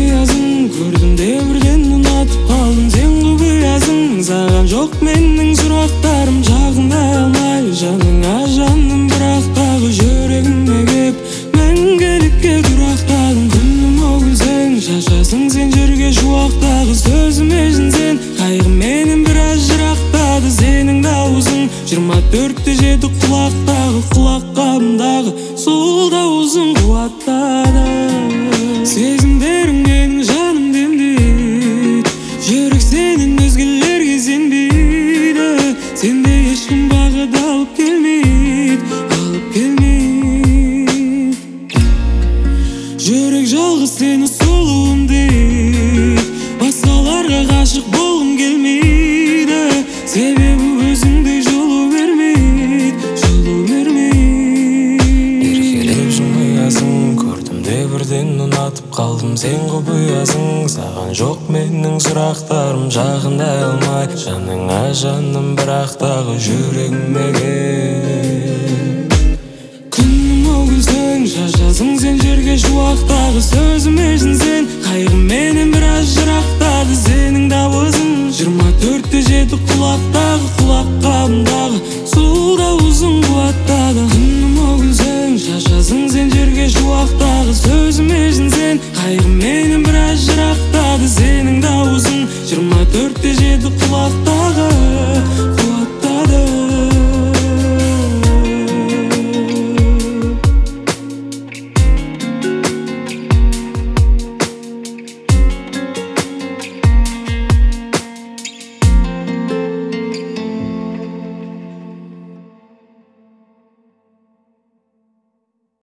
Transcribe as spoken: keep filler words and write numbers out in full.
быязың, көрдім де бірден ұнатып қалдым. Сен құпиясың, саған жоқ менің сұрақтарым. Жағындай алмай жаныңа жаным, бірақ тағы жүрегіме кеп мәңгілікке тұрақтадың. Күнім о күлсең, шашасың сен жерге шуақтағы. Сөзіме жынсен, қайғы менен біраз жырақтады. Сенің дауысың жиырма төртте жеті құлақтағы, құлақ қабымдағы сол дауысың қуаттады. Сезімдерің менің жаным демдейді, жүрек сенен өзгелерге сенбейді. Сенде ешкім бағыт алып келмейді, алып келмейді. Жүрек жалғыз сені сұлуым дейді, басқаларға ғашық болғым келмейді. Себебі өзіңдей жылу бермейді, жылу бермейді. Еркелеп жымиясың, көрдім де бірден ұнатып қалдым. Сен құпиясың, саған жоқ менің сұрақтарым. Жағындай алмай жаныңа жаным, бірақ тағы жүрегіме кел. Күнім о күлсең, шашасың сен жерге шуақтағы. Сөзіме жынсен, қайғы менен біраз жырақтады. Сенің дауысың жиырма төртте жеті құлақтағы, құлақ қабымдағы сол дауысың қуаттады. Күнім о күлсең, шашасың сен жерге шуақтағы. Сөзіме жынсен, қайғы менен біраз жырақтады. Сенің дауысың жиырма төртте жеті құлақтағы,